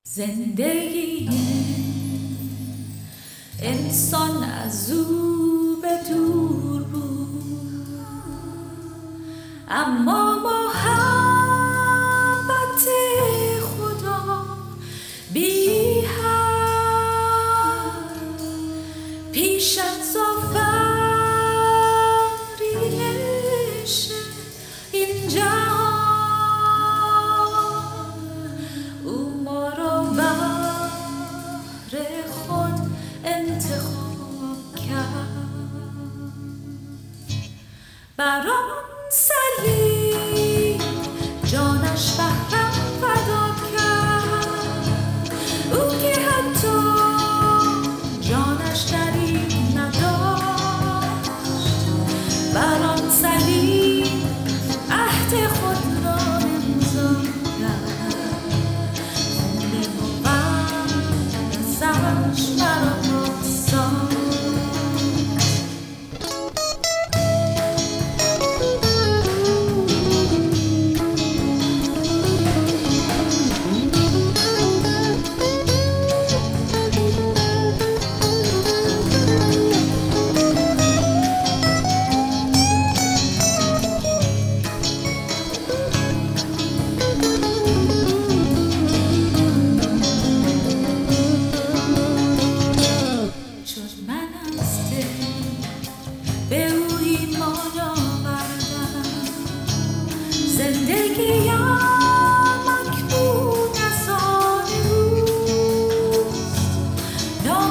زندگی انسان از او به دور بود، اما محبت خدا بی حد پیش از آفرینش این جهان او ما را بهر خود انتخاب کرد. بر آن صلیب جانش بهرم فدا کرد، او که حتی جانش دریغ نداشت. بر آن صلیب عهد خود را امضا کرد، خون مقدسش مرا پاکساخت. به او ایمان آوردم، زندگیم اکنون از آن اوست. نام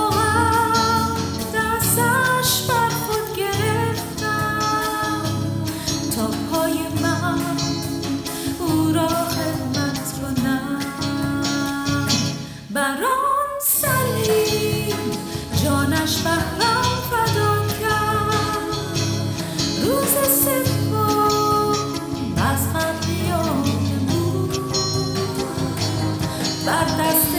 مقدسش بر خود گرفتم، تا پای من او را خدمت کنم. بر آن صلیب جانش بهرم فدا کرد، روز سوم از قبر قیام بود. بر دست